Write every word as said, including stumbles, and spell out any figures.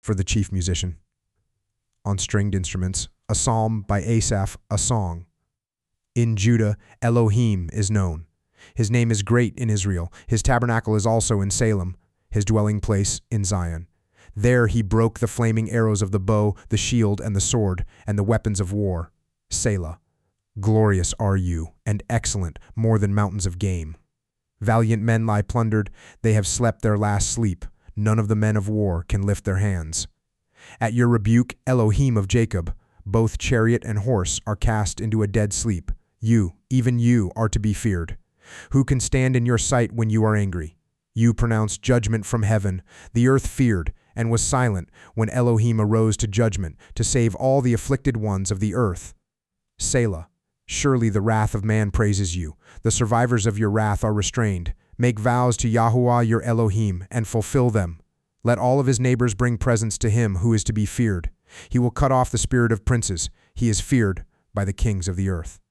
for the chief musician. On stringed instruments, a psalm by Asaph, a song. In Judah, Elohim is known. His name is great in Israel. His tabernacle is also in Salem, his dwelling place in Zion. There he broke the flaming arrows of the bow, the shield, and the sword, and the weapons of war. Selah. Glorious are you, and excellent, more than mountains of game. Valiant men lie plundered, they have slept their last sleep. None of the men of war can lift their hands. At your rebuke, Elohim of Jacob, both chariot and horse are cast into a dead sleep. You, even you, are to be feared. Who can stand in your sight when you are angry? You pronounce judgment from heaven. The earth feared and was silent when Elohim arose to judgment to save all the afflicted ones of the earth. Selah. Surely the wrath of man praises you. The survivors of your wrath are restrained. Make vows to Yahuwah your Elohim and fulfill them. Let all of his neighbors bring presents to him who is to be feared. He will cut off the spirit of princes. He is feared by the kings of the earth.